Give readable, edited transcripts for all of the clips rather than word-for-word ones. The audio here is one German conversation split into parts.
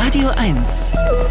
Radio 1.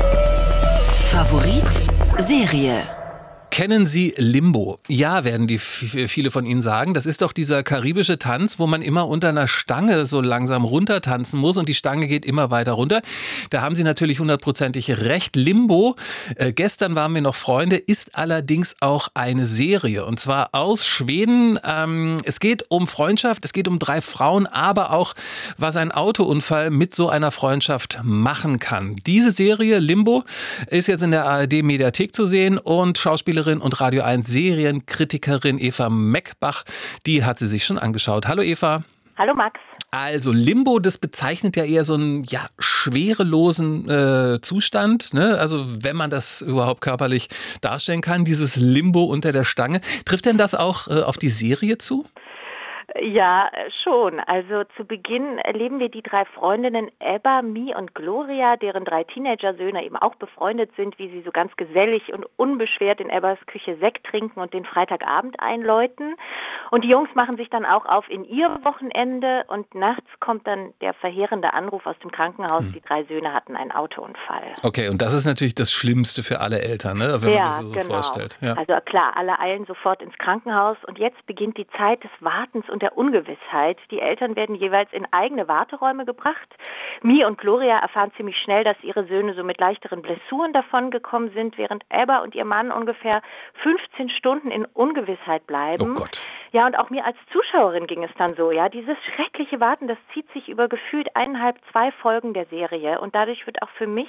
Favorit Serie. Kennen Sie Limbo? Ja, werden viele von Ihnen sagen. Das ist doch dieser karibische Tanz, wo man immer unter einer Stange so langsam runtertanzen muss und die Stange geht immer weiter runter. Da haben Sie natürlich hundertprozentig recht. Limbo, gestern waren wir noch Freunde, ist allerdings auch eine Serie und zwar aus Schweden. Es geht um Freundschaft, es geht um 3 Frauen, aber auch, was ein Autounfall mit so einer Freundschaft machen kann. Diese Serie Limbo ist jetzt in der ARD-Mediathek zu sehen und Schauspielerin und Radio 1 Serienkritikerin Eva Meckbach, die hat sie sich schon angeschaut. Hallo Eva. Hallo Max. Also Limbo, das bezeichnet ja eher so einen schwerelosen Zustand, ne? Also wenn man das überhaupt körperlich darstellen kann, dieses Limbo unter der Stange. Trifft denn das auch auf die Serie zu? Ja, schon. Also zu Beginn erleben wir die 3 Freundinnen Ebba, Mi und Gloria, deren 3 Teenager-Söhne eben auch befreundet sind, wie sie so ganz gesellig und unbeschwert in Ebbas Küche Sekt trinken und den Freitagabend einläuten. Und die Jungs machen sich dann auch auf in ihr Wochenende und nachts kommt dann der verheerende Anruf aus dem Krankenhaus, die 3 Söhne hatten einen Autounfall. Okay, und das ist natürlich das Schlimmste für alle Eltern, ne? Wenn man sich das so vorstellt. Ja. Also klar, alle eilen sofort ins Krankenhaus und jetzt beginnt die Zeit des Wartens und der Ungewissheit. Die Eltern werden jeweils in eigene Warteräume gebracht. Mi und Gloria erfahren ziemlich schnell, dass ihre Söhne so mit leichteren Blessuren davongekommen sind, während Ebba und ihr Mann ungefähr 15 Stunden in Ungewissheit bleiben. Oh Gott. Ja, und auch mir als Zuschauerin ging es dann so, ja. Dieses schreckliche Warten, das zieht sich über gefühlt 1,5, 2 Folgen der Serie. Und dadurch wird auch für mich,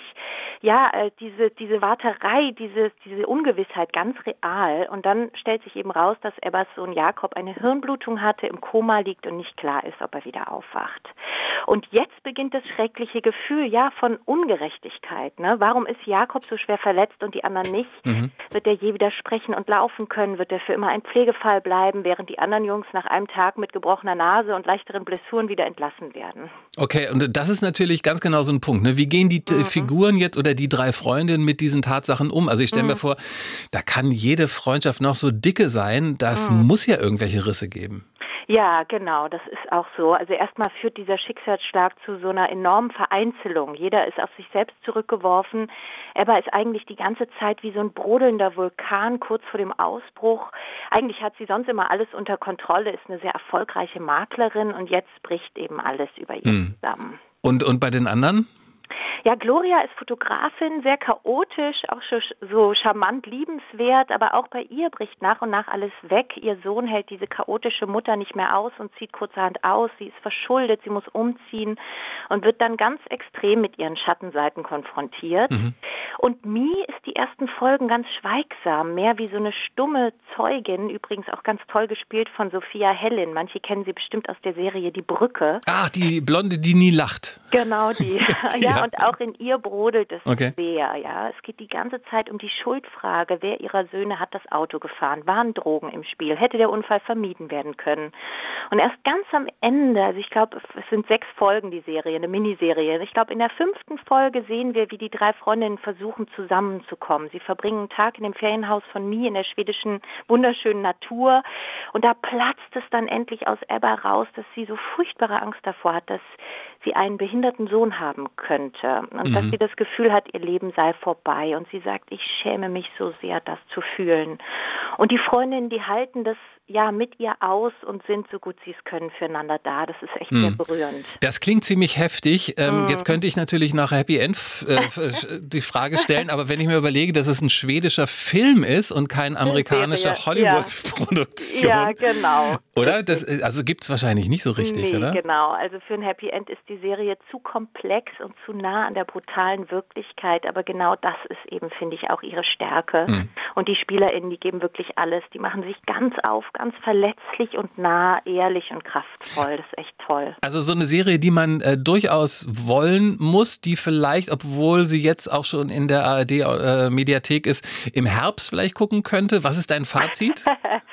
diese Warterei, diese Ungewissheit ganz real. Und dann stellt sich eben raus, dass Ebbas Sohn Jakob eine Hirnblutung hatte, im Koma liegt und nicht klar ist, ob er wieder aufwacht. Und jetzt beginnt das schreckliche Gefühl, von Ungerechtigkeit, ne? Warum ist Jakob so schwer verletzt und die anderen nicht? Wird er je wieder sprechen und laufen können? Wird er für immer ein Pflegefall bleiben, während die anderen Jungs nach einem Tag mit gebrochener Nase und leichteren Blessuren wieder entlassen werden? Okay, und das ist natürlich ganz genau so ein Punkt, ne? Wie gehen die Figuren jetzt oder die 3 Freundinnen mit diesen Tatsachen um? Also ich stelle mir vor, da kann jede Freundschaft noch so dicke sein, das muss ja irgendwelche Risse geben. Ja, genau, das ist auch so. Also erstmal führt dieser Schicksalsschlag zu so einer enormen Vereinzelung. Jeder ist auf sich selbst zurückgeworfen. Ebba ist eigentlich die ganze Zeit wie so ein brodelnder Vulkan kurz vor dem Ausbruch. Eigentlich hat sie sonst immer alles unter Kontrolle, ist eine sehr erfolgreiche Maklerin und jetzt bricht eben alles über ihr zusammen. Und bei den anderen? Ja, Gloria ist Fotografin, sehr chaotisch, auch so charmant liebenswert, aber auch bei ihr bricht nach und nach alles weg. Ihr Sohn hält diese chaotische Mutter nicht mehr aus und zieht kurzerhand aus. Sie ist verschuldet, sie muss umziehen und wird dann ganz extrem mit ihren Schattenseiten konfrontiert. Und Mi ist die ersten Folgen ganz schweigsam, mehr wie so eine stumme Zeugin, übrigens auch ganz toll gespielt von Sophia Hellin. Manche kennen sie bestimmt aus der Serie Die Brücke. Ah, die Blonde, die nie lacht. Genau die. Ja, und auch in ihr brodelt es sehr. Ja, es geht die ganze Zeit um die Schuldfrage. Wer ihrer Söhne hat das Auto gefahren? Waren Drogen im Spiel? Hätte der Unfall vermieden werden können? Und erst ganz am Ende, also ich glaube, es sind 6 Folgen die Serie, eine Miniserie. Ich glaube, in der 5. Folge sehen wir, wie die 3 Freundinnen versuchen zusammenzukommen. Sie verbringen einen Tag in dem Ferienhaus von Mi in der schwedischen wunderschönen Natur. Und da platzt es dann endlich aus Ebba raus, dass sie so furchtbare Angst davor hat, dass sie einen behinderten Sohn haben könnte und dass sie das Gefühl hat, ihr Leben sei vorbei. Und sie sagt, ich schäme mich so sehr, das zu fühlen. Und die Freundinnen, die halten das mit ihr aus und sind so gut sie es können füreinander da. Das ist echt sehr berührend. Das klingt ziemlich heftig. Jetzt könnte ich natürlich nach Happy End die Frage stellen, aber wenn ich mir überlege, dass es ein schwedischer Film ist und kein amerikanischer Hollywood-Produktion. Ja, genau. Oder? Also gibt es wahrscheinlich nicht so richtig, oder? Genau. Also für ein Happy End ist die Serie zu komplex und zu nah an der brutalen Wirklichkeit. Aber genau das ist eben, finde ich, auch ihre Stärke. Und die SpielerInnen, die geben wirklich alles. Die machen sich ganz auf, ganz verletzlich und nah, ehrlich und kraftvoll. Das ist echt toll. Also so eine Serie, die man durchaus wollen muss, die vielleicht, obwohl sie jetzt auch schon in der ARD-Mediathek ist, im Herbst vielleicht gucken könnte. Was ist dein Fazit?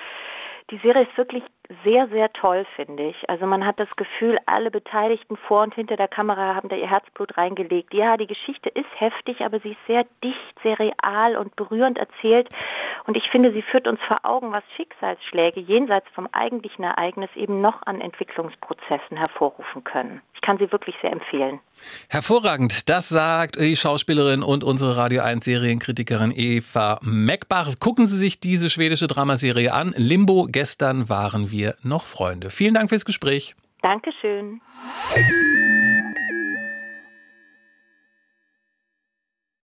Die Serie ist wirklich sehr, sehr toll, finde ich. Also man hat das Gefühl, alle Beteiligten vor und hinter der Kamera haben da ihr Herzblut reingelegt. Ja, die Geschichte ist heftig, aber sie ist sehr dicht, sehr real und berührend erzählt. Und ich finde, sie führt uns vor Augen, was Schicksalsschläge jenseits vom eigentlichen Ereignis eben noch an Entwicklungsprozessen hervorrufen können. Ich kann sie wirklich sehr empfehlen. Hervorragend, das sagt die Schauspielerin und unsere Radio 1 Serienkritikerin Eva Meckbach. Gucken Sie sich diese schwedische Dramaserie an. Limbo, gestern waren wir noch Freunde. Vielen Dank fürs Gespräch. Dankeschön.